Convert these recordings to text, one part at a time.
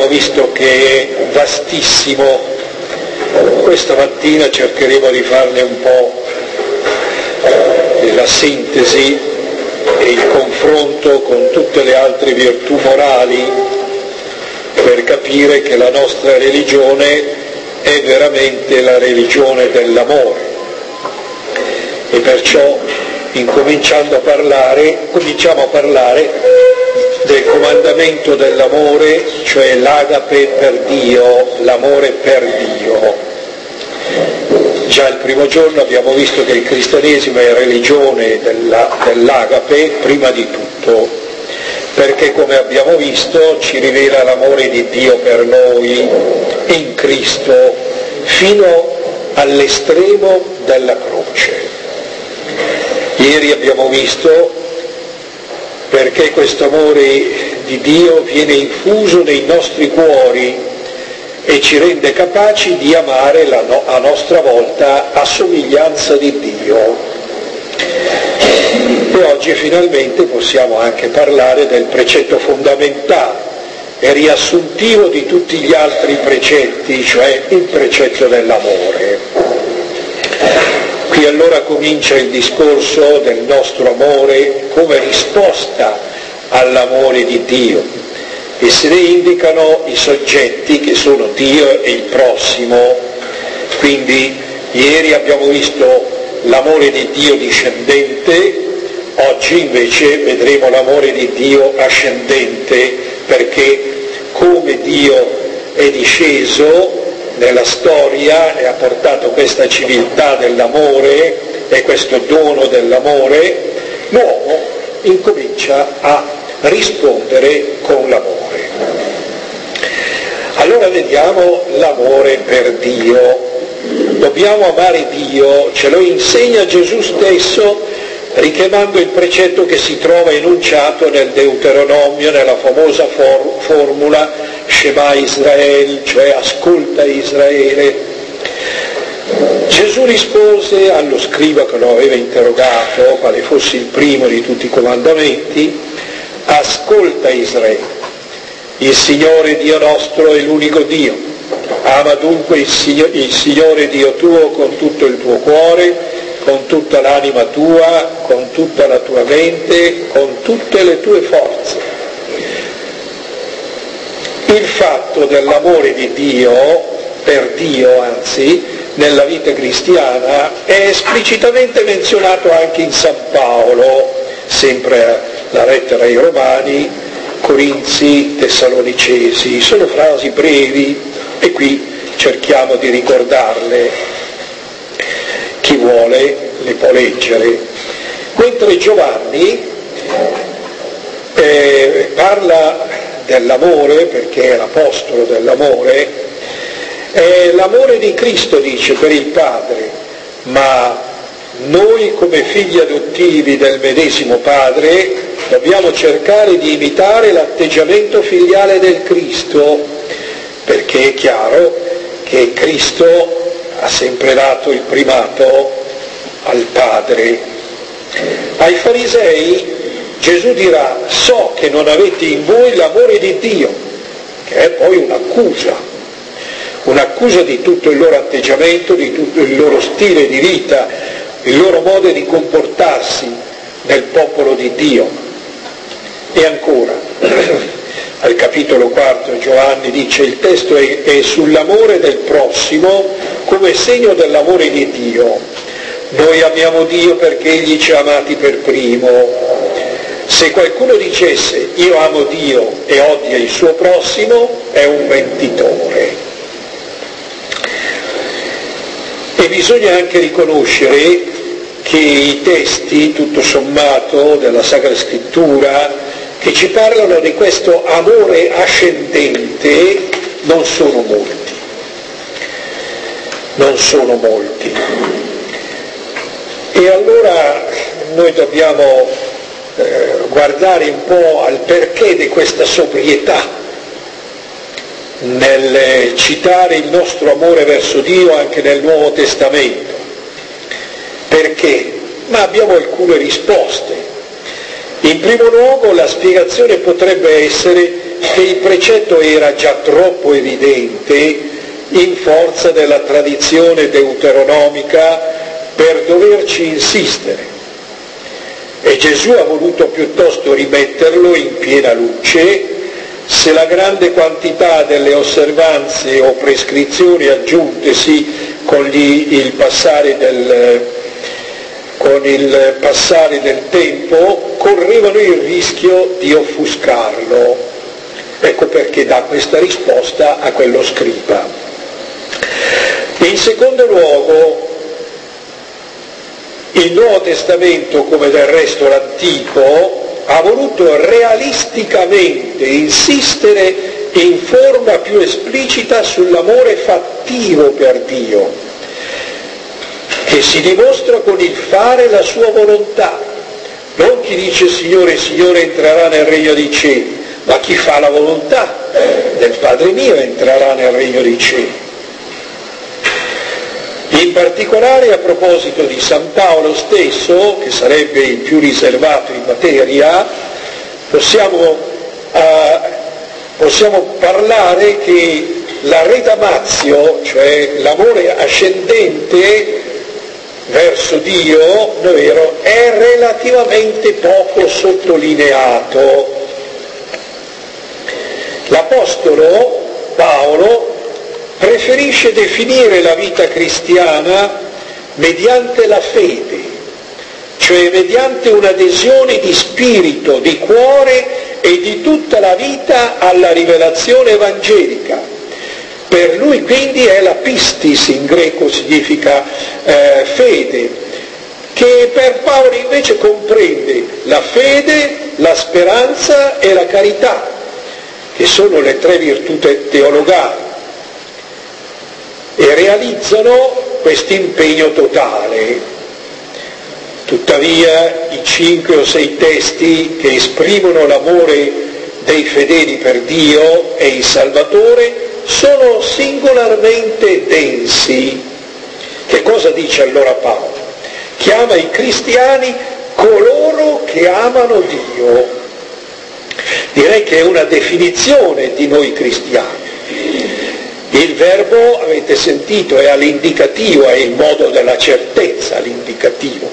abbiamo visto che è vastissimo. Questa mattina cercheremo di farne un po' la sintesi e il confronto con tutte le altre virtù morali per capire che la nostra religione è veramente la religione dell'amore. E perciò cominciamo a parlare del comandamento dell'amore, cioè l'agape per Dio, l'amore per Dio. Già il primo giorno abbiamo visto che il cristianesimo è religione dell'agape prima di tutto, perché come abbiamo visto ci rivela l'amore di Dio per noi in Cristo fino all'estremo della croce. Ieri abbiamo visto perché questo amore di Dio viene infuso nei nostri cuori e ci rende capaci di amare a nostra volta a somiglianza di Dio. E oggi finalmente possiamo anche parlare del precetto fondamentale e riassuntivo di tutti gli altri precetti, cioè il precetto dell'amore. Qui allora comincia il discorso del nostro amore come risposta all'amore di Dio e se ne indicano i soggetti che sono Dio e il prossimo. Quindi ieri abbiamo visto l'amore di Dio discendente, oggi invece vedremo l'amore di Dio ascendente, perché come Dio è disceso nella storia e ha portato questa civiltà dell'amore e questo dono dell'amore, l'uomo incomincia a rispondere con l'amore. Allora vediamo l'amore per Dio. Dobbiamo amare Dio, ce lo insegna Gesù stesso richiamando il precetto che si trova enunciato nel Deuteronomio, nella famosa formula Shema Israel, cioè ascolta Israele. Gesù rispose allo scriba che lo aveva interrogato quale fosse il primo di tutti i comandamenti: ascolta Israele, il Signore Dio nostro è l'unico Dio, ama dunque il Signore Dio tuo con tutto il tuo cuore, con tutta l'anima tua, con tutta la tua mente, con tutte le tue forze. Il fatto dell'amore di Dio, per Dio anzi, nella vita cristiana è esplicitamente menzionato anche in San Paolo, sempre la lettera ai Romani, Corinzi, Tessalonicesi. Sono frasi brevi e qui cerchiamo di ricordarle. Chi vuole le può leggere. Mentre Giovanni parla dell'amore, perché è l'apostolo dell'amore, è l'amore di Cristo, dice, per il Padre, ma noi come figli adottivi del medesimo Padre dobbiamo cercare di imitare l'atteggiamento filiale del Cristo, perché è chiaro che Cristo ha sempre dato il primato al Padre. Ai farisei Gesù dirà: so che non avete in voi l'amore di Dio, che è poi un'accusa di tutto il loro atteggiamento, di tutto il loro stile di vita, il loro modo di comportarsi nel popolo di Dio. E ancora, al capitolo 4 Giovanni dice: il testo è sull'amore del prossimo come segno dell'amore di Dio. Noi amiamo Dio perché Egli ci ha amati per primo. Se qualcuno dicesse io amo Dio e odia il suo prossimo, è un mentitore. E bisogna anche riconoscere che i testi, tutto sommato, della Sacra Scrittura, che ci parlano di questo amore ascendente, non sono molti. E allora noi dobbiamo guardare un po' al perché di questa sobrietà nel citare il nostro amore verso Dio anche nel Nuovo Testamento. Perché? Ma abbiamo alcune risposte. In primo luogo la spiegazione potrebbe essere che il precetto era già troppo evidente in forza della tradizione deuteronomica per doverci insistere. E Gesù ha voluto piuttosto rimetterlo in piena luce, se la grande quantità delle osservanze o prescrizioni aggiuntesi con il passare del tempo correvano il rischio di offuscarlo. Ecco perché dà questa risposta a quello scriba. In secondo luogo, il Nuovo Testamento, come del resto l'Antico, ha voluto realisticamente insistere in forma più esplicita sull'amore fattivo per Dio, che si dimostra con il fare la sua volontà. Non chi dice Signore, Signore entrerà nel regno dei cieli, ma chi fa la volontà del Padre mio entrerà nel regno dei cieli. In particolare a proposito di San Paolo stesso, che sarebbe il più riservato in materia, possiamo parlare che la redamatio, cioè l'amore ascendente verso Dio, è relativamente poco sottolineato. L'Apostolo Paolo preferisce definire la vita cristiana mediante la fede, cioè mediante un'adesione di spirito, di cuore e di tutta la vita alla rivelazione evangelica. Per lui quindi è la pistis, in greco significa fede, che per Paolo invece comprende la fede, la speranza e la carità, che sono le tre virtù teologali, e realizzano questo impegno totale. Tuttavia i 5 o 6 testi che esprimono l'amore dei fedeli per Dio e il Salvatore sono singolarmente densi. Che cosa dice allora Paolo? Chiama i cristiani coloro che amano Dio. Direi che è una definizione di noi cristiani. Il verbo, avete sentito, è all'indicativo, è il modo della certezza, l'indicativo.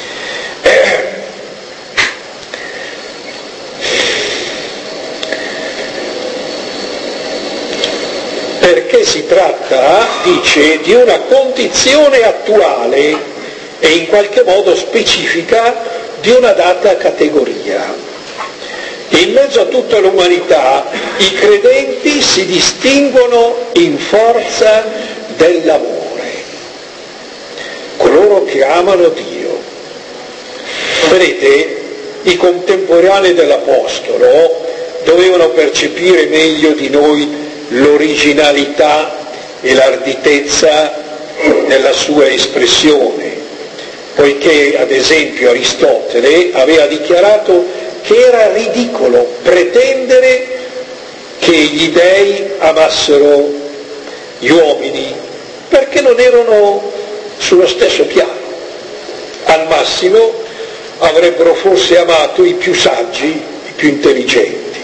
Perché si tratta, dice, di una condizione attuale e in qualche modo specifica di una data categoria. In mezzo a tutta l'umanità i credenti si distinguono in forza dell'amore, coloro che amano Dio. Vedete, i contemporanei dell'Apostolo dovevano percepire meglio di noi l'originalità e l'arditezza della sua espressione, poiché ad esempio Aristotele aveva dichiarato che era ridicolo pretendere che gli dei amassero gli uomini, perché non erano sullo stesso piano. Al massimo avrebbero forse amato i più saggi, i più intelligenti.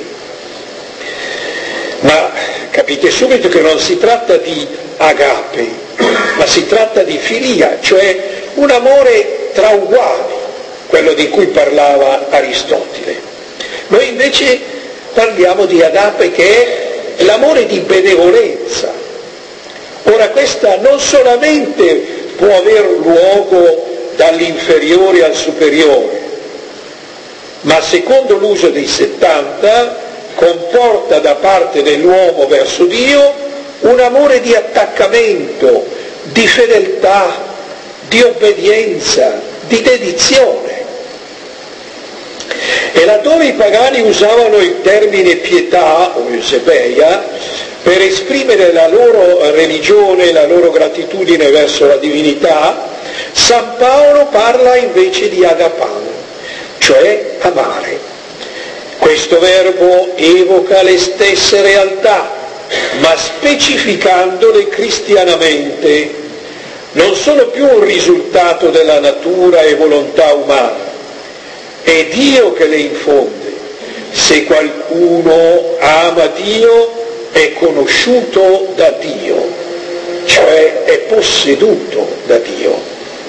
Ma capite subito che non si tratta di agape, ma si tratta di filia, cioè un amore tra uguali, quello di cui parlava Aristotele. Noi invece parliamo di agape, che è l'amore di benevolenza. Ora questa non solamente può aver luogo dall'inferiore al superiore, ma secondo l'uso dei 70 comporta da parte dell'uomo verso Dio un amore di attaccamento, di fedeltà, di obbedienza, di dedizione. E laddove i pagani usavano il termine pietà o eusebeia per esprimere la loro religione, la loro gratitudine verso la divinità, San Paolo parla invece di agapan, cioè amare. Questo verbo evoca le stesse realtà, ma specificandole cristianamente. Non sono più un risultato della natura e volontà umana, è Dio che le infonde, se qualcuno ama Dio è conosciuto da Dio, cioè è posseduto da Dio.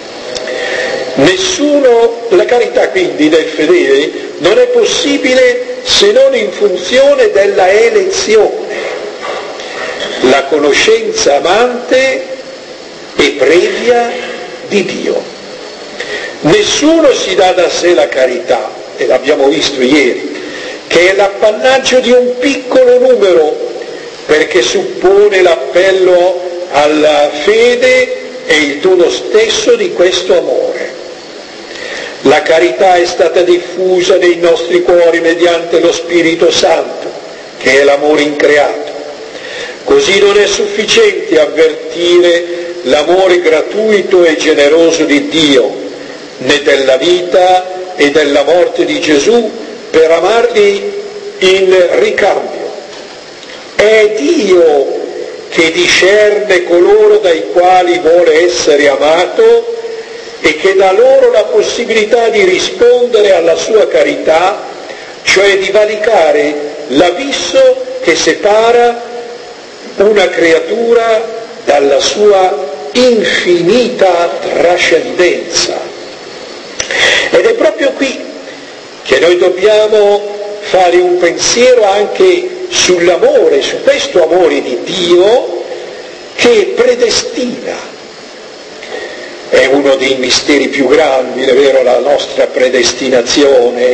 La carità quindi del fedele non è possibile se non in funzione della elezione, la conoscenza amante e previa di Dio. Nessuno si dà da sé la carità, e l'abbiamo visto ieri, che è l'appannaggio di un piccolo numero, perché suppone l'appello alla fede e il dono stesso di questo amore. La carità è stata diffusa nei nostri cuori mediante lo Spirito Santo, che è l'amore increato. Così non è sufficiente avvertire l'amore gratuito e generoso di Dio, né della vita e della morte di Gesù per amarli in ricambio. È Dio che discerne coloro dai quali vuole essere amato e che dà loro la possibilità di rispondere alla sua carità, cioè di valicare l'abisso che separa una creatura dalla sua infinita trascendenza. Ed è proprio qui che noi dobbiamo fare un pensiero anche sull'amore, su questo amore di Dio che predestina. È uno dei misteri più grandi, è vero, la nostra predestinazione.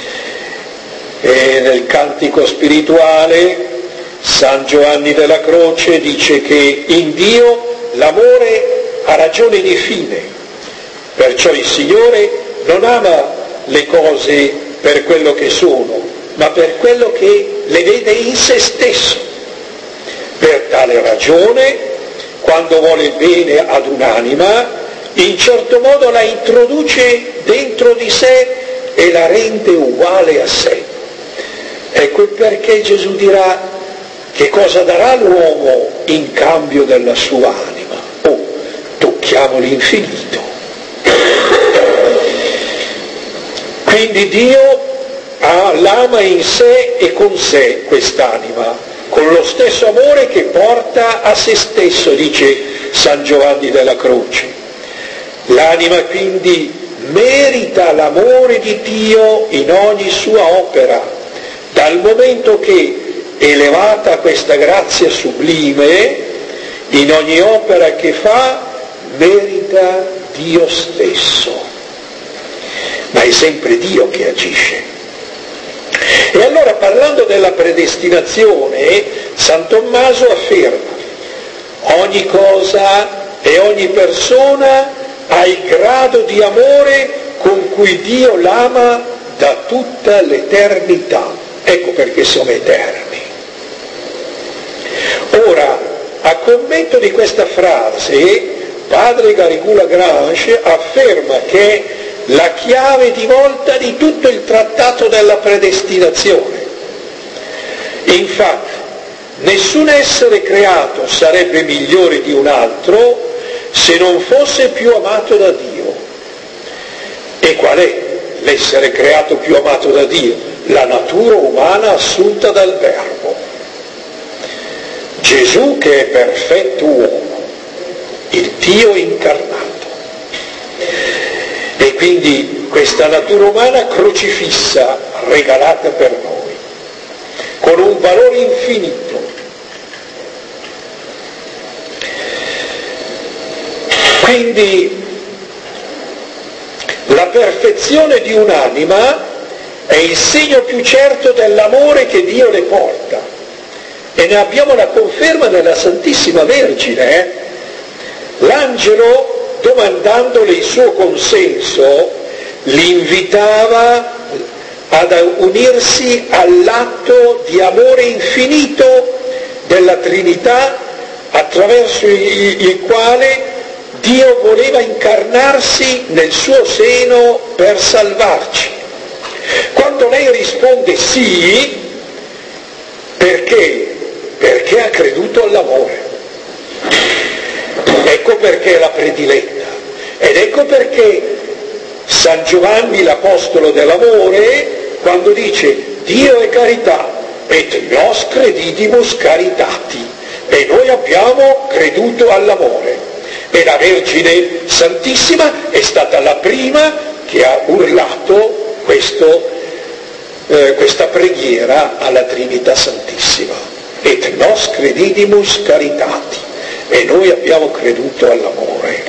E nel cantico spirituale San Giovanni della Croce dice che in Dio l'amore ha ragione di fine, perciò il Signore non ama le cose per quello che sono, ma per quello che le vede in se stesso. Per tale ragione, quando vuole il bene ad un'anima, in certo modo la introduce dentro di sé e la rende uguale a sé. Ecco il perché Gesù dirà: che cosa darà l'uomo in cambio della sua anima? Oh, tocchiamo l'infinito. Quindi Dio l'ama in sé e con sé quest'anima, con lo stesso amore che porta a se stesso, dice San Giovanni della Croce. L'anima quindi merita l'amore di Dio in ogni sua opera, dal momento che, elevata a questa grazia sublime, in ogni opera che fa merita Dio stesso. Ma è sempre Dio che agisce. E allora, parlando della predestinazione, San Tommaso afferma: ogni cosa e ogni persona ha il grado di amore con cui Dio l'ama da tutta l'eternità. Ecco perché siamo eterni. Ora, a commento di questa frase, padre Garrigou-Lagrange afferma che è la chiave di volta di tutto il trattato della predestinazione. Infatti, nessun essere creato sarebbe migliore di un altro se non fosse più amato da Dio. E qual è l'essere creato più amato da Dio? La natura umana assunta dal Verbo. Gesù che è perfetto uomo, il Dio incarnato. E quindi questa natura umana crocifissa, regalata per noi, con un valore infinito. Quindi la perfezione di un'anima è il segno più certo dell'amore che Dio le porta. E ne abbiamo la conferma nella Santissima Vergine. L'angelo, domandandole il suo consenso, li invitava ad unirsi all'atto di amore infinito della Trinità, attraverso il quale Dio voleva incarnarsi nel suo seno per salvarci. Quando lei risponde sì, perché? Perché ha creduto all'amore. Ecco perché è la prediletta. Ed ecco perché San Giovanni, l'apostolo dell'amore, quando dice Dio è carità, et nos credidimus caritati, e noi abbiamo creduto all'amore. E la Vergine Santissima è stata la prima che ha urlato questa preghiera alla Trinità Santissima. Et nos credidimus caritati, e noi abbiamo creduto all'amore.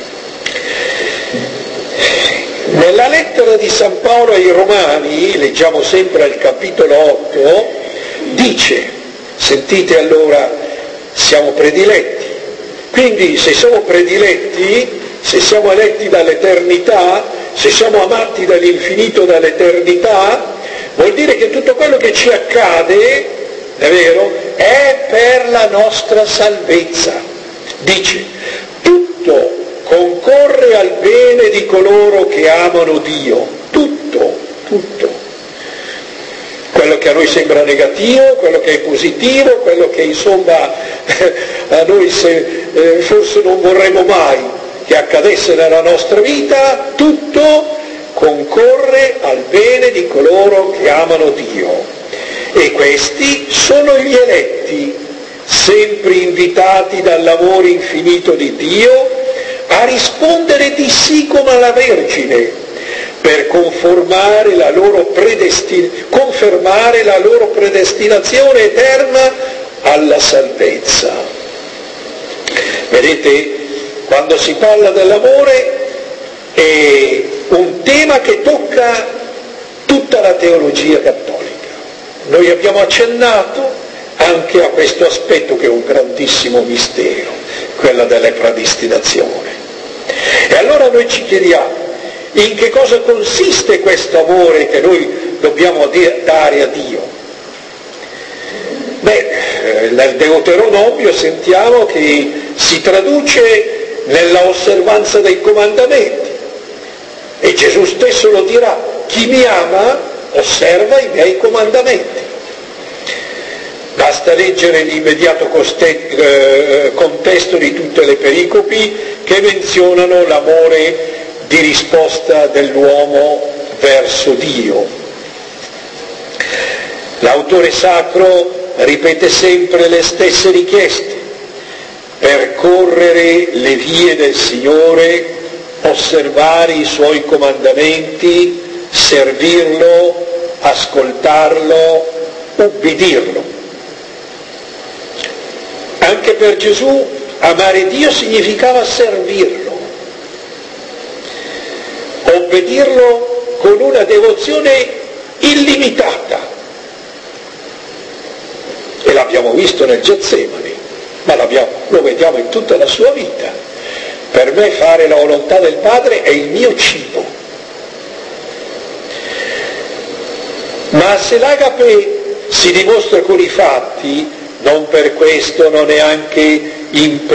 Nella lettera di San Paolo ai Romani, leggiamo sempre al capitolo 8, dice, sentite allora, siamo prediletti. Quindi se siamo prediletti, se siamo eletti dall'eternità, se siamo amati dall'infinito dall'eternità, vuol dire che tutto quello che ci accade, è vero, è per la nostra salvezza. Dice, tutto concorre al bene di coloro che amano Dio, tutto. Quello che a noi sembra negativo, quello che è positivo, quello che insomma a noi forse non vorremmo mai che accadesse nella nostra vita, tutto concorre al bene di coloro che amano Dio. E questi sono gli eletti, sempre invitati dall'amore infinito di Dio a rispondere di sì come alla Vergine, per confermare la loro predestinazione eterna alla salvezza. Vedete, quando si parla dell'amore è un tema che tocca tutta la teologia cattolica. Noi abbiamo accennato anche a questo aspetto che è un grandissimo mistero, quella della predestinazione. E allora noi ci chiediamo, in che cosa consiste questo amore che noi dobbiamo dare a Dio? Nel Deuteronomio sentiamo che si traduce nella osservanza dei comandamenti, e Gesù stesso lo dirà, chi mi ama osserva i miei comandamenti. Basta leggere l'immediato contesto di tutte le pericopi che menzionano l'amore di risposta dell'uomo verso Dio. L'autore sacro ripete sempre le stesse richieste: percorrere le vie del Signore, osservare i Suoi comandamenti, servirlo, ascoltarlo, ubbidirlo. Anche per Gesù amare Dio significava servirlo, obbedirlo con una devozione illimitata. E l'abbiamo visto nel Getsemani, ma lo vediamo in tutta la sua vita. Per me fare la volontà del Padre è il mio cibo. Ma se l'agape si dimostra con i fatti, non per questo non è anche un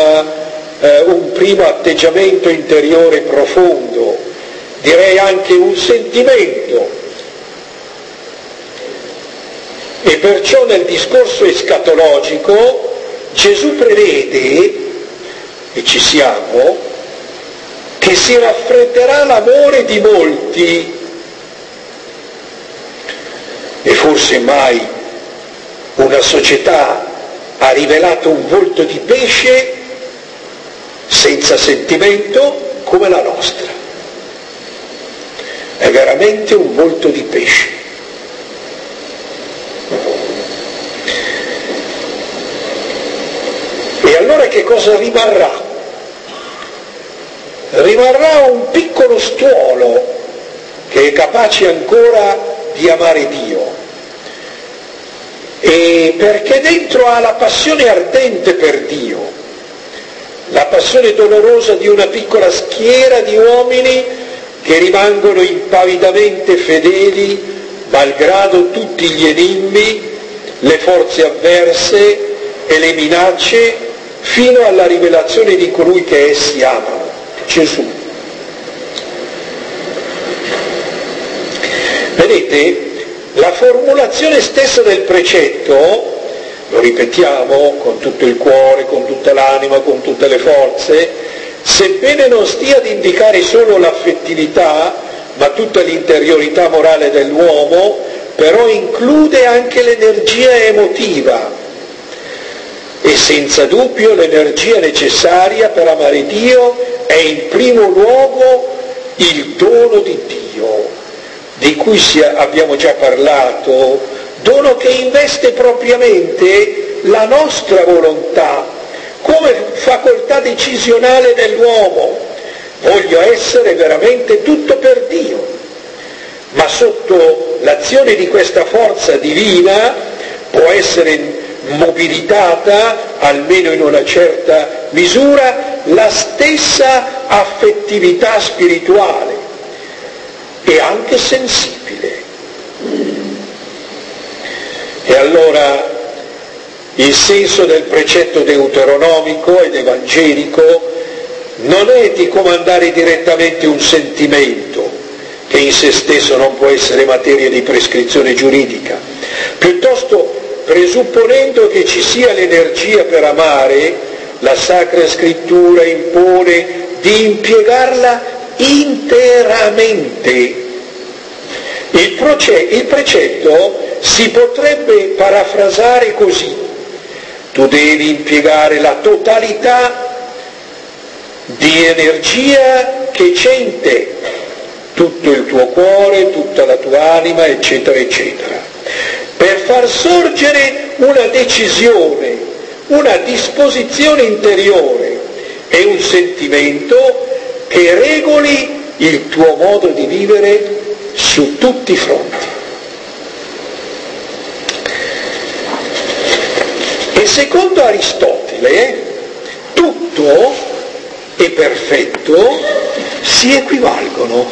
primo atteggiamento interiore profondo, direi anche un sentimento. E perciò nel discorso escatologico Gesù prevede, e ci siamo, che si raffredderà l'amore di molti, e forse mai una società ha rivelato un volto di pesce senza sentimento come la nostra. È veramente un volto di pesce. E allora che cosa rimarrà? Rimarrà un piccolo stuolo che è capace ancora di amare Dio. E perché dentro ha la passione ardente per Dio, la passione dolorosa di una piccola schiera di uomini che rimangono impavidamente fedeli malgrado tutti gli enigmi, le forze avverse e le minacce, fino alla rivelazione di colui che essi amano, Gesù. Vedete? La formulazione stessa del precetto, lo ripetiamo con tutto il cuore, con tutta l'anima, con tutte le forze, sebbene non stia ad indicare solo l'affettività, ma tutta l'interiorità morale dell'uomo, però include anche l'energia emotiva e senza dubbio l'energia necessaria per amare Dio è in primo luogo il dono di Dio, di cui abbiamo già parlato, dono che investe propriamente la nostra volontà come facoltà decisionale dell'uomo. Voglio essere veramente tutto per Dio, ma sotto l'azione di questa forza divina può essere mobilitata, almeno in una certa misura, la stessa affettività spirituale e anche sensibile. E allora il senso del precetto deuteronomico ed evangelico non è di comandare direttamente un sentimento, che in se stesso non può essere materia di prescrizione giuridica, piuttosto presupponendo che ci sia l'energia per amare, la Sacra Scrittura impone di impiegarla interamente. Il precetto si potrebbe parafrasare così: tu devi impiegare la totalità di energia che c'è in te, tutto il tuo cuore, tutta la tua anima, eccetera, eccetera, per far sorgere una decisione, una disposizione interiore e un sentimento che regoli il tuo modo di vivere su tutti i fronti. E secondo Aristotele tutto e perfetto si equivalgono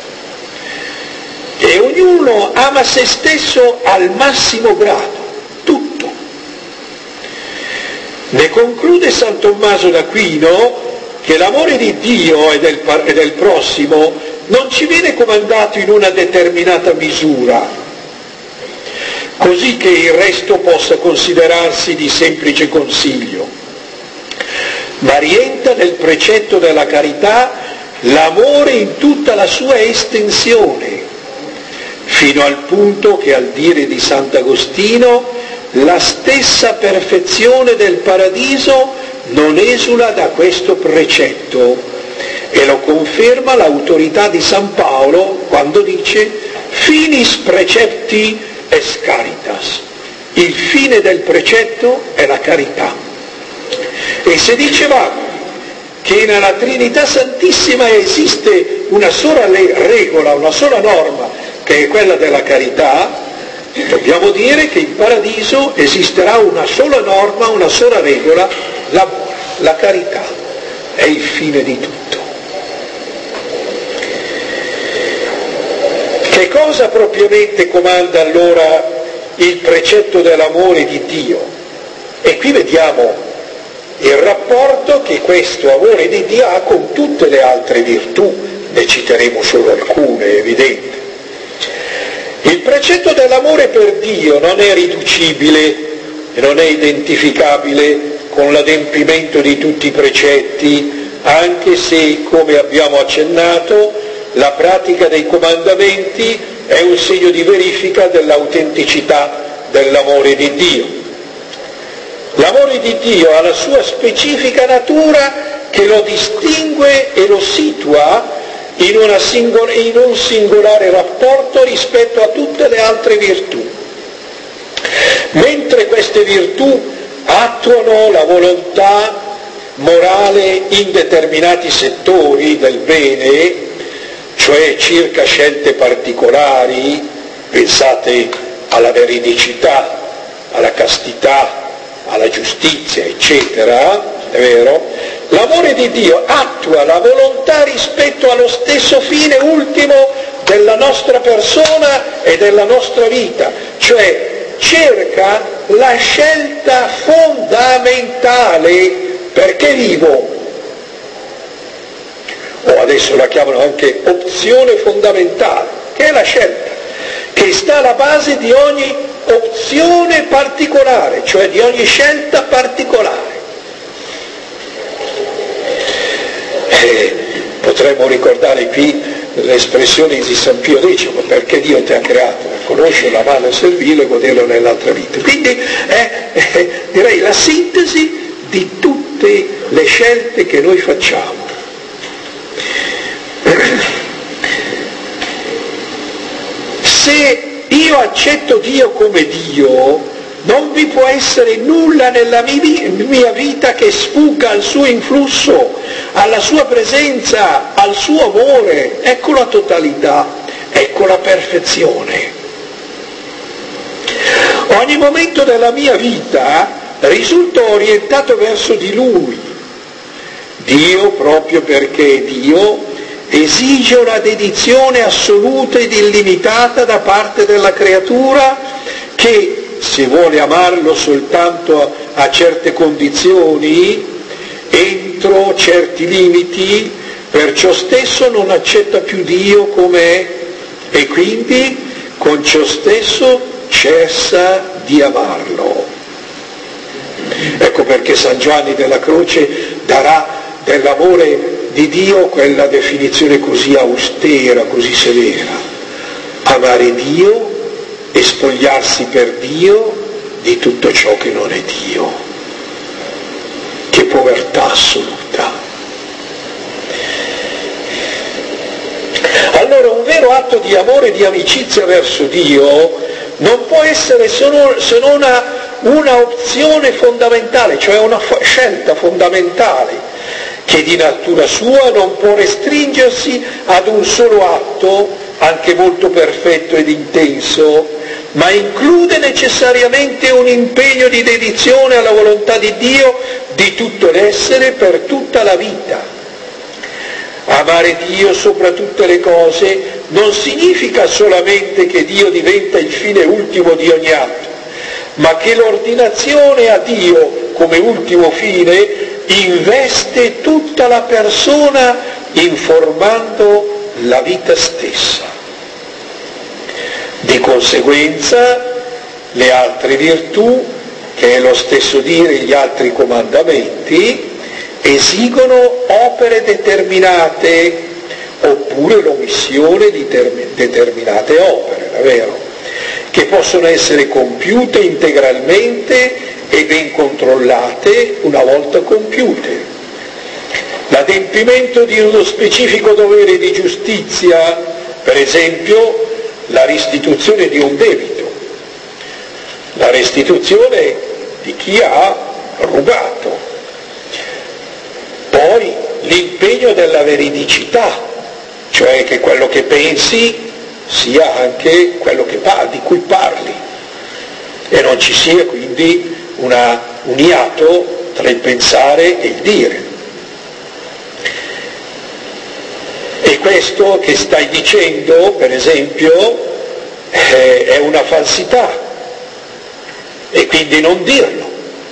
e ognuno ama se stesso al massimo grado, tutto. Ne conclude San Tommaso d'Aquino che l'amore di Dio e del prossimo non ci viene comandato in una determinata misura, così che il resto possa considerarsi di semplice consiglio, ma rientra nel precetto della carità l'amore in tutta la sua estensione, fino al punto che, al dire di Sant'Agostino, la stessa perfezione del paradiso non esula da questo precetto, e lo conferma l'autorità di San Paolo quando dice finis precepti est caritas, il fine del precetto è la carità. E se dicevamo che nella Trinità Santissima esiste una sola regola, una sola norma, che è quella della carità, dobbiamo dire che in paradiso esisterà una sola norma, una sola regola, l'amore, la carità è il fine di tutto. Che cosa propriamente comanda allora il precetto dell'amore di Dio? E qui vediamo il rapporto che questo amore di Dio ha con tutte le altre virtù, ne citeremo solo alcune, è evidente. Il precetto dell'amore per Dio non è riducibile e non è identificabile con l'adempimento di tutti i precetti, anche se, come abbiamo accennato, la pratica dei comandamenti è un segno di verifica dell'autenticità dell'amore di Dio. L'amore di Dio ha la sua specifica natura che lo distingue e lo situa in un singolare rapporto rispetto a tutte le altre virtù. Mentre queste virtù attuano la volontà morale in determinati settori del bene, cioè circa scelte particolari, pensate alla veridicità, alla castità, alla giustizia, eccetera, è vero? L'amore di Dio attua la volontà rispetto allo stesso fine ultimo della nostra persona e della nostra vita, cioè cerca la scelta fondamentale: perché vivo? O adesso la chiamano anche opzione fondamentale, che è la scelta, che sta alla base di ogni opzione particolare, cioè di ogni scelta particolare. Potremmo ricordare qui l'espressione di San Pio X, perché Dio ti ha creato, conoscere la mano servirlo e goderlo nell'altra vita. Quindi è direi la sintesi di tutte le scelte che noi facciamo. Se io accetto Dio come Dio, non vi può essere nulla nella mia vita che sfugga al suo influsso, alla sua presenza, al suo amore. Ecco la totalità, ecco la perfezione. Ogni momento della mia vita risulta orientato verso di Lui. Dio, proprio perché è Dio, esige una dedizione assoluta ed illimitata da parte della creatura che, se vuole amarlo soltanto a certe condizioni, entro certi limiti, perciò stesso non accetta più Dio com'è e quindi con ciò stesso cessa di amarlo. Ecco perché San Giovanni della Croce darà dell'amore di Dio quella definizione così austera, così severa: amare Dio e spogliarsi per Dio di tutto ciò che non è Dio. Che povertà assoluta. Allora un vero atto di amore e di amicizia verso Dio non può essere se non una opzione fondamentale, cioè una scelta fondamentale, che di natura sua non può restringersi ad un solo atto, anche molto perfetto ed intenso, ma include necessariamente un impegno di dedizione alla volontà di Dio di tutto l'essere per tutta la vita. Amare Dio sopra tutte le cose non significa solamente che Dio diventa il fine ultimo di ogni atto, ma che l'ordinazione a Dio come ultimo fine investe tutta la persona informando la vita stessa. Di conseguenza le altre virtù, che è lo stesso dire gli altri comandamenti, esigono opere determinate oppure l'omissione di determinate opere, è vero? Che possono essere compiute integralmente e ben controllate una volta compiute. L'adempimento di uno specifico dovere di giustizia, per esempio la restituzione di un debito, la restituzione di chi ha rubato, poi l'impegno della veridicità, cioè che quello che pensi sia anche quello di cui parli e non ci sia quindi un iato tra il pensare e il dire. E questo che stai dicendo, per esempio, è una falsità e quindi non dirlo.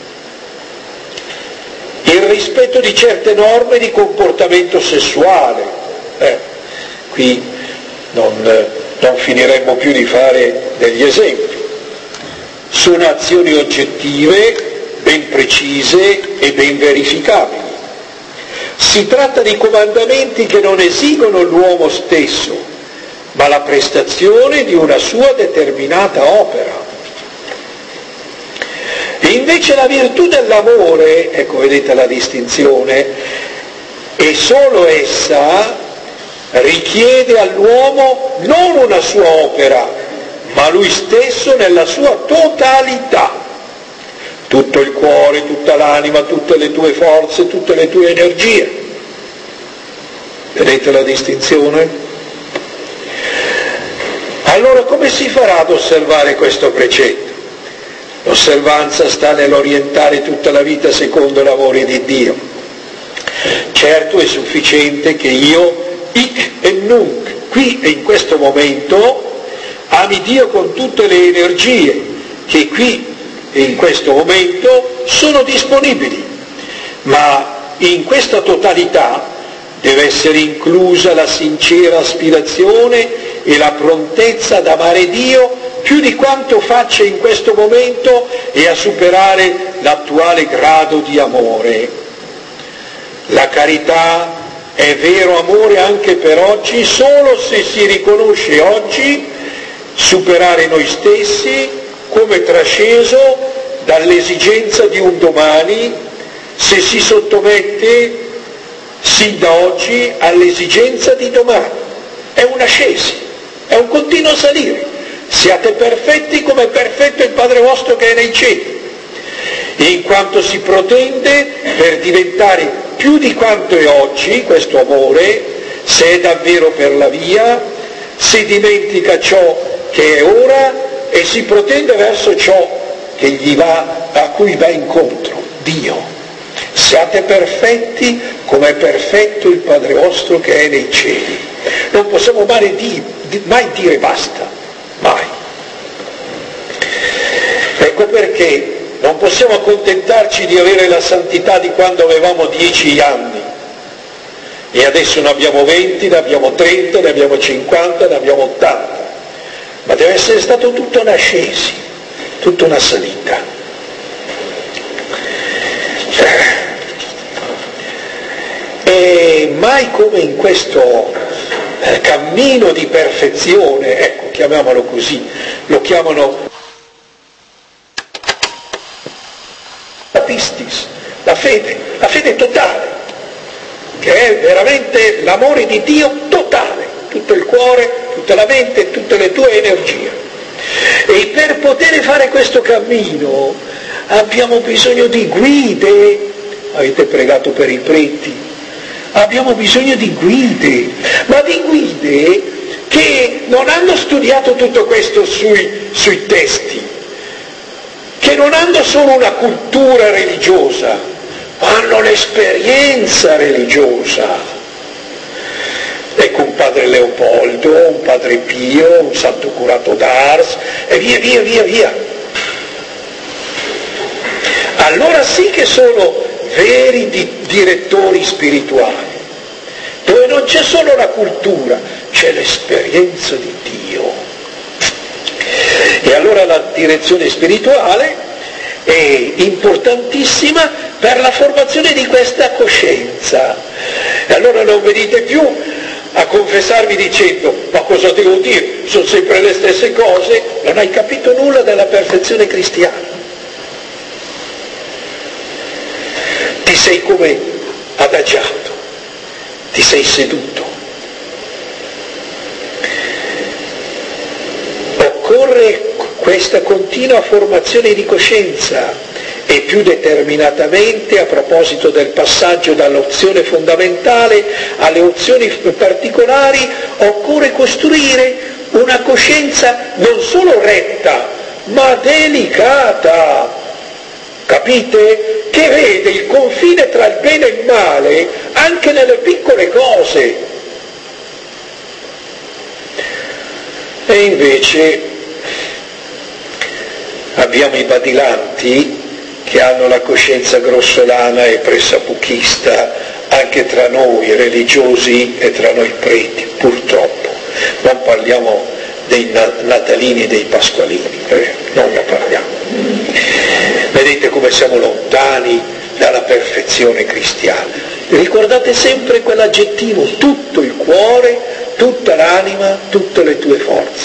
Il rispetto di certe norme di comportamento sessuale, qui non finiremmo più di fare degli esempi. Sono azioni oggettive, ben precise e ben verificabili. Si tratta di comandamenti che non esigono l'uomo stesso, ma la prestazione di una sua determinata opera. E invece la virtù dell'amore, ecco vedete la distinzione, e solo essa richiede all'uomo non una sua opera, ma lui stesso nella sua totalità. Tutto il cuore, tutta l'anima, tutte le tue forze, tutte le tue energie. Vedete la distinzione? Allora come si farà ad osservare questo precetto? L'osservanza sta nell'orientare tutta la vita secondo i lavori di Dio. Certo è sufficiente che io, hic e nunc, qui e in questo momento, ami Dio con tutte le energie che qui e in questo momento sono disponibili, ma in questa totalità deve essere inclusa la sincera aspirazione e la prontezza ad amare Dio più di quanto faccia in questo momento e a superare l'attuale grado di amore. La carità È vero amore anche per oggi solo se si riconosce oggi superare noi stessi come trasceso dall'esigenza di un domani, se si sottomette sin da oggi all'esigenza di domani. È un'ascesi, è un continuo salire. Siate perfetti come è perfetto il Padre vostro che è nei cieli, in quanto si protende per diventare più di quanto è oggi questo amore, se è davvero per la via, si dimentica ciò che è ora e si protende verso ciò che a cui va incontro, Dio. Siate perfetti come è perfetto il Padre vostro che è nei cieli. Non possiamo mai dire basta, mai. Ecco perché non possiamo accontentarci di avere la santità di quando avevamo 10 anni e adesso ne abbiamo 20, ne abbiamo 30, ne abbiamo 50, ne abbiamo 80, ma deve essere stato tutta un'ascesi, tutta una salita. E mai come in questo cammino di perfezione, ecco, chiamiamolo così, lo chiamano pistis, la fede totale, che è veramente l'amore di Dio totale, tutto il cuore, tutta la mente, tutte le tue energie. E per poter fare questo cammino abbiamo bisogno di guide. Avete pregato per i preti? Abbiamo bisogno di guide, ma di guide che non hanno studiato tutto questo sui testi, che non hanno solo una cultura religiosa, ma hanno l'esperienza religiosa. Ecco un padre Leopoldo, un padre Pio, un santo curato d'Ars, e via. Allora sì che sono veri direttori spirituali, dove non c'è solo la cultura, c'è l'esperienza di Dio. E allora la direzione spirituale è importantissima per la formazione di questa coscienza. E allora non venite più a confessarvi dicendo: ma cosa devo dire? Sono sempre le stesse cose. Non hai capito nulla della perfezione cristiana. Ti sei come adagiato, ti sei seduto. Occorre questa continua formazione di coscienza e più determinatamente a proposito del passaggio dall'opzione fondamentale alle opzioni particolari, occorre costruire una coscienza non solo retta, ma delicata. Capite? Che vede il confine tra il bene e il male anche nelle piccole cose. E invece abbiamo i badilanti che hanno la coscienza grossolana e pressapochista anche tra noi religiosi e tra noi preti, purtroppo. Non parliamo dei natalini e dei pasqualini, non ne parliamo. Vedete come siamo lontani dalla perfezione cristiana. Ricordate sempre quell'aggettivo: tutto il cuore, tutta l'anima, tutte le tue forze.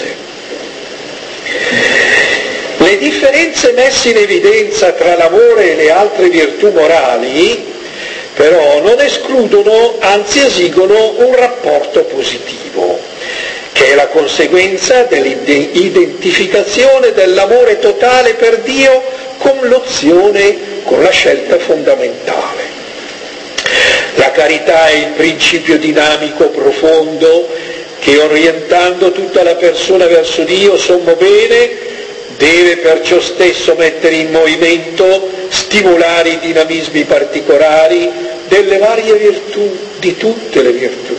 Le differenze messe in evidenza tra l'amore e le altre virtù morali però non escludono, anzi esigono un rapporto positivo, che è la conseguenza dell'identificazione dell'amore totale per Dio con l'opzione, con la scelta fondamentale. La carità è il principio dinamico profondo che, orientando tutta la persona verso Dio sommo bene, deve perciò stesso mettere in movimento, stimolare i dinamismi particolari delle varie virtù, di tutte le virtù.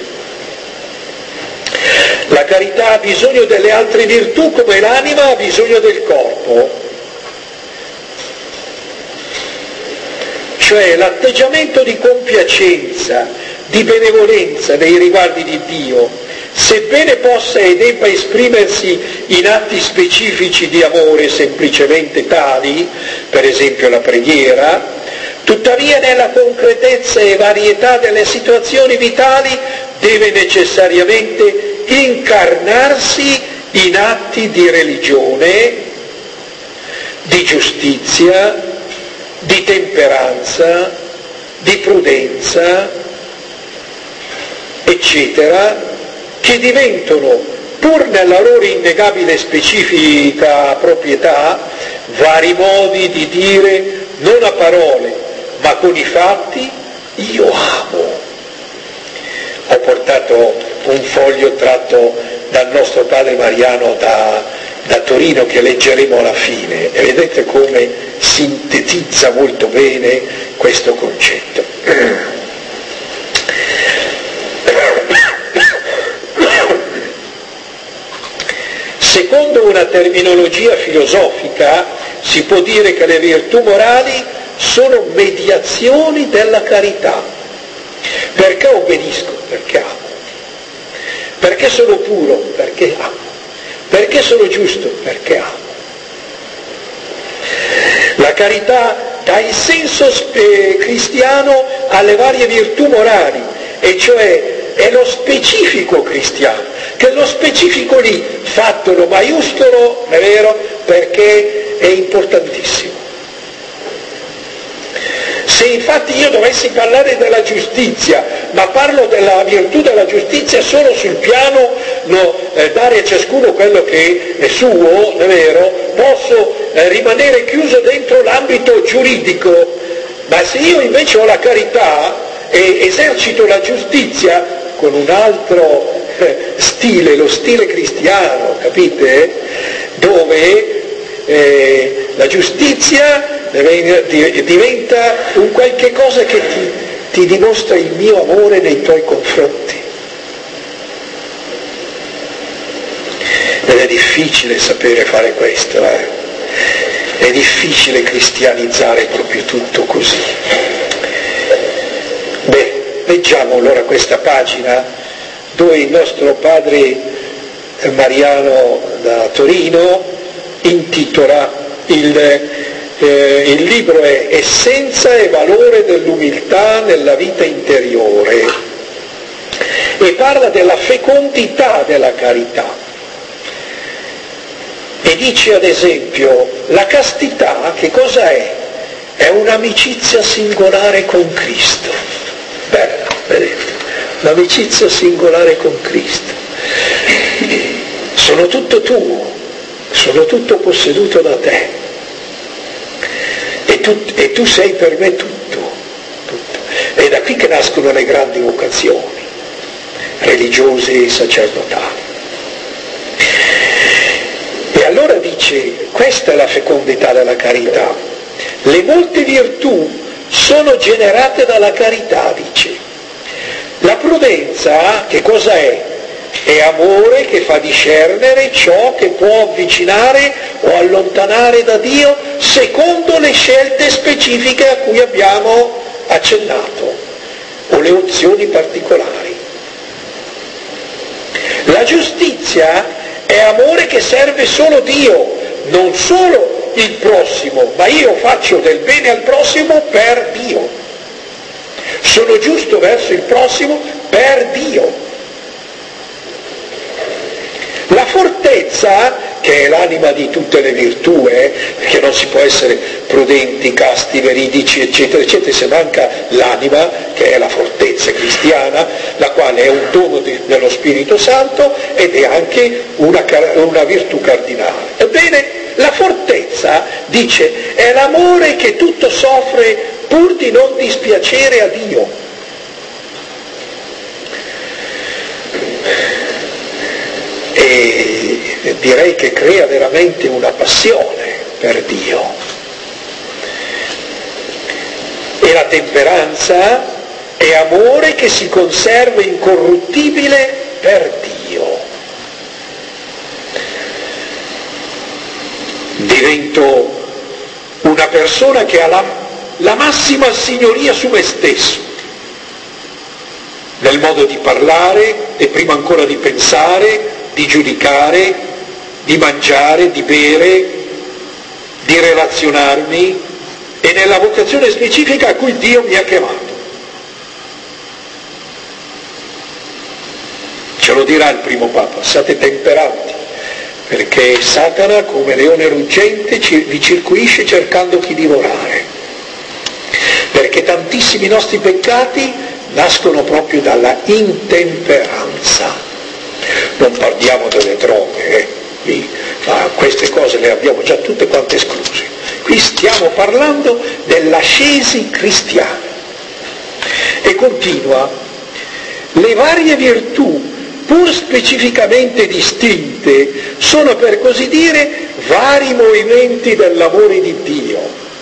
La carità ha bisogno delle altre virtù come l'anima ha bisogno del corpo. Cioè l'atteggiamento di compiacenza, di benevolenza nei riguardi di Dio, sebbene possa e debba esprimersi in atti specifici di amore semplicemente tali, per esempio la preghiera, Tuttavia nella concretezza e varietà delle situazioni vitali deve necessariamente incarnarsi in atti di religione, di giustizia, di temperanza, di prudenza, eccetera, che diventano, pur nella loro innegabile specifica proprietà, vari modi di dire, non a parole, ma con i fatti, io amo. Ho portato un foglio tratto dal nostro padre Mariano da Torino, che leggeremo alla fine, e vedete come sintetizza molto bene questo concetto. Secondo una terminologia filosofica si può dire che le virtù morali sono mediazioni della carità. Perché obbedisco? Perché amo. Perché sono puro? Perché amo. Perché sono giusto? Perché amo. La carità dà il senso cristiano alle varie virtù morali, e cioè è lo specifico cristiano, che lo specifico lì, fatelo maiuscolo, è vero, perché è importantissimo. Se infatti io dovessi parlare della giustizia, ma parlo della virtù della giustizia solo sul piano dare a ciascuno quello che è suo, è vero, posso rimanere chiuso dentro l'ambito giuridico, ma se io invece ho la carità e esercito la giustizia con un altro stile, lo stile cristiano, capite? Dove la giustizia diventa un qualche cosa che ti dimostra il mio amore nei tuoi confronti. Ed è difficile sapere fare questo, è difficile cristianizzare proprio tutto così. Beh, leggiamo allora questa pagina dove il nostro padre Mariano da Torino intitola il libro è Essenza e valore dell'umiltà nella vita interiore, e parla della fecondità della carità, e dice ad esempio la castità che cosa è? È un'amicizia singolare con Cristo. Bella, vedete? L'amicizia singolare con Cristo. Sono tutto tuo, sono tutto posseduto da te. E tu sei per me tutto. È da qui che nascono le grandi vocazioni, religiose e sacerdotali. E allora dice, questa è la fecondità della carità. Le molte virtù sono generate dalla carità, dice. La prudenza, che cosa è? È amore che fa discernere ciò che può avvicinare o allontanare da Dio secondo le scelte specifiche a cui abbiamo accennato, o le opzioni particolari. La giustizia è amore che serve solo Dio, non solo il prossimo, ma io faccio del bene al prossimo per Dio. Sono giusto verso il prossimo per Dio. La fortezza, che è l'anima di tutte le virtù, perché non si può essere prudenti, casti, veridici, eccetera, eccetera, se manca l'anima, che è la fortezza cristiana, la quale è un dono dello Spirito Santo ed è anche una virtù cardinale. Ebbene, la fortezza, dice, è l'amore che tutto soffre pur di non dispiacere a Dio. E direi che crea veramente una passione per Dio. E la temperanza è amore che si conserva incorruttibile per Dio. Divento una persona che ha la massima signoria su me stesso, nel modo di parlare e prima ancora di pensare, di giudicare, di mangiare, di bere, di relazionarmi, e nella vocazione specifica a cui Dio mi ha chiamato. Ce lo dirà il primo Papa: state temperanti, perché Satana, come leone ruggente, vi circuisce cercando chi divorare, perché tantissimi nostri peccati nascono proprio dalla intemperanza. Non parliamo delle droghe, ma queste cose le abbiamo già tutte quante escluse. Qui stiamo parlando dell'ascesi cristiana. E continua: le varie virtù, pur specificamente distinte, sono, per così dire, vari movimenti dell'amore di Dio.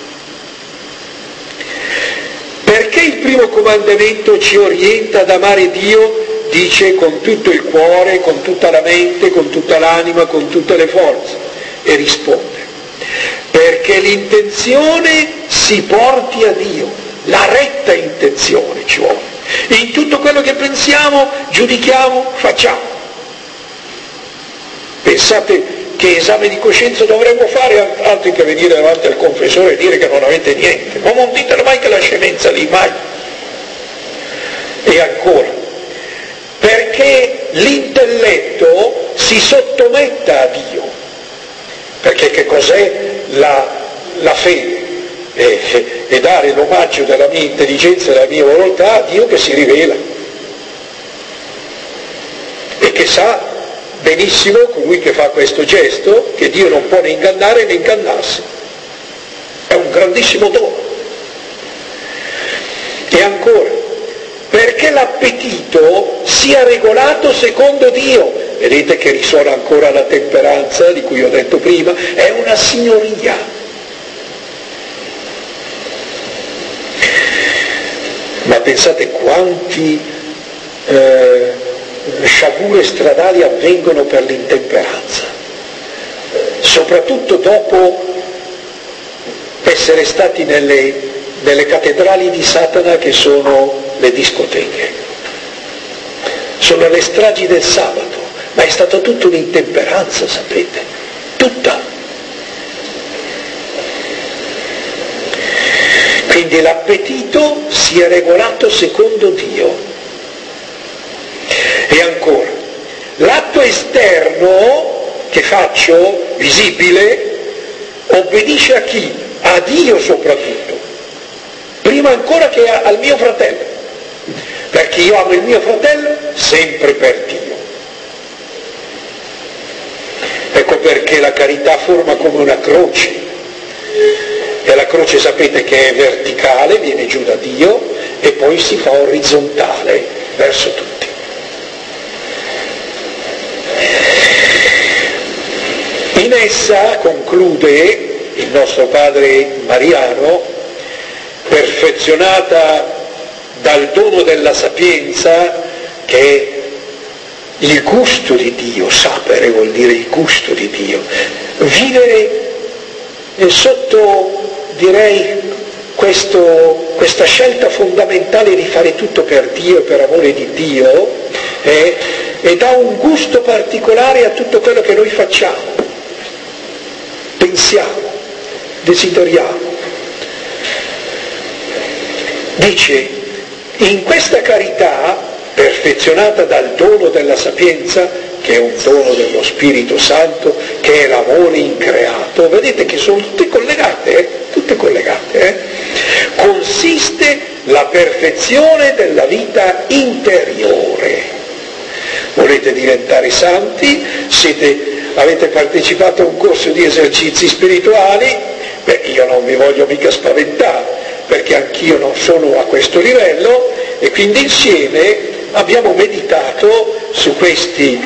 Perché il primo comandamento ci orienta ad amare Dio, dice con tutto il cuore, con tutta la mente, con tutta l'anima, con tutte le forze? E risponde: perché l'intenzione si porti a Dio, la retta intenzione ci vuole. In tutto quello che pensiamo, giudichiamo, facciamo. Pensate che esame di coscienza dovremmo fare, altro che venire davanti al confessore e dire che non avete niente? Ma non ditelo mai che la scemenza lì, mai. E ancora, perché l'intelletto si sottometta a Dio. Perché che cos'è la fede? E dare l'omaggio della mia intelligenza e della mia volontà a Dio che si rivela e che sa benissimo, colui che fa questo gesto, che Dio non può né ingannare né ingannarsi. È un grandissimo dono. E ancora, perché l'appetito sia regolato secondo Dio. Vedete che risuona ancora la temperanza di cui ho detto prima, è una signoria. Ma pensate quanti sciagure stradali avvengono per l'intemperanza, soprattutto dopo essere stati nelle cattedrali di Satana che sono le discoteche. Sono le stragi del sabato, ma è stata tutta un'intemperanza, sapete, tutta. Quindi l'appetito sia regolato secondo Dio. E ancora, l'atto esterno che faccio, visibile, obbedisce a chi? A Dio soprattutto, prima ancora che al mio fratello, perché io amo il mio fratello sempre per Dio. Ecco perché la carità forma come una croce. E la croce sapete che è verticale, viene giù da Dio, e poi si fa orizzontale verso tutti. In essa, conclude il nostro padre Mariano, perfezionata dal dono della sapienza, che è il gusto di Dio, sapere vuol dire il gusto di Dio, vivere sotto, direi, questa scelta fondamentale di fare tutto per Dio e per amore di Dio, e dà un gusto particolare a tutto quello che noi facciamo, pensiamo, desideriamo. Dice, in questa carità, perfezionata dal dono della sapienza, che è un dono dello Spirito Santo, che è l'amore increato, vedete che sono tutte collegate, consiste la perfezione della vita interiore. Volete diventare santi? Avete partecipato a un corso di esercizi spirituali? Io non vi voglio mica spaventare, perché anch'io non sono a questo livello, e quindi insieme abbiamo meditato su questi,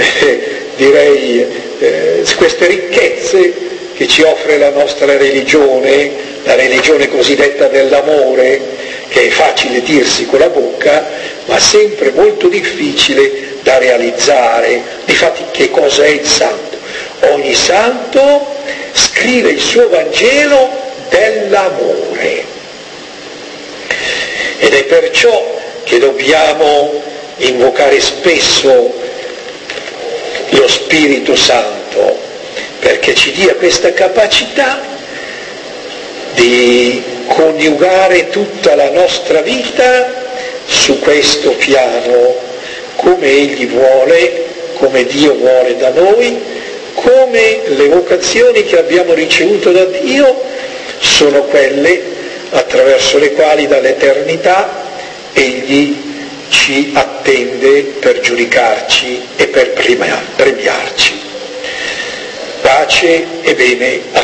su queste ricchezze che ci offre la nostra religione, la religione cosiddetta dell'amore, che è facile dirsi con la bocca, ma sempre molto difficile da realizzare. Difatti, che cosa è il santo? Ogni santo scrive il suo Vangelo dell'amore. Ed è perciò che dobbiamo invocare spesso lo Spirito Santo, perché ci dia questa capacità di coniugare tutta la nostra vita su questo piano, come Egli vuole, come Dio vuole da noi, come le vocazioni che abbiamo ricevuto da Dio sono quelle attraverso le quali dall'eternità Egli ci attende per giudicarci e per premiarci. Pace e bene a